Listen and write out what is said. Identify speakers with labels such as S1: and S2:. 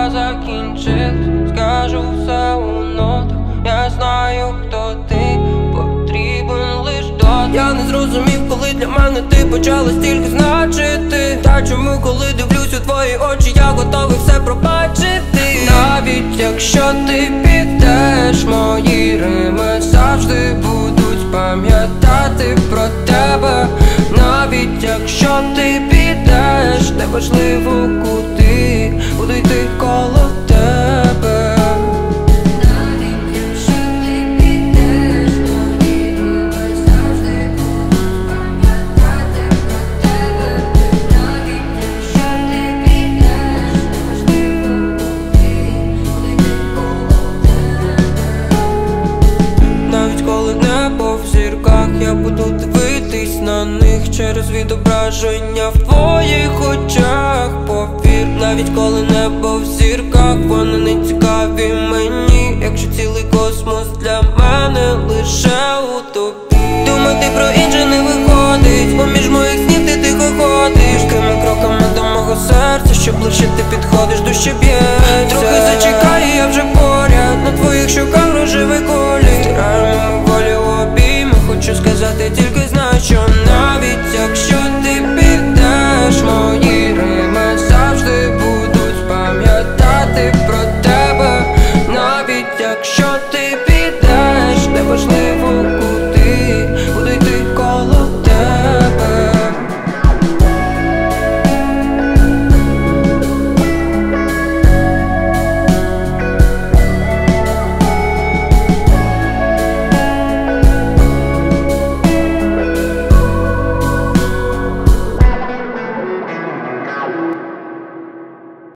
S1: розмова закінчилась, скажу все у нотах. Я знаю, хто ти, потрібен лиш дотик. Я не зрозумів, коли для мене ти почала стільки значити. Та чому, коли дивлюсь у твої очі, я готовий все пробачити. Навіть якщо ти підеш, мої рими завжди будуть пам'ятати про тебе. Навіть якщо ти підеш, неважливо куди, буду йти коло тебе. Навіть якщо ти підеш, мої рими завжди будуть пам'ятати про тебе. Навіть якщо ти підеш, неважливо куди, буду йти коло тебе. Навіть коли небо в зірках, я буду дивитись на них через відображення в твоїх очах. Повір, навіть коли небо в зірках, вони не цікаві мені, якщо цілий космос для мене лише у тобі. Думати про інше не виходить, поміж моїх снів ти тихо ходиш. Такими кроками до мого серця, що ближче ти підходиш, дужче б'ється. Трохи зачекай, я вже поряд, на твоїх щоках рожевий колір. Стираємо волі в обійми, хочу сказати, тільки знай, що не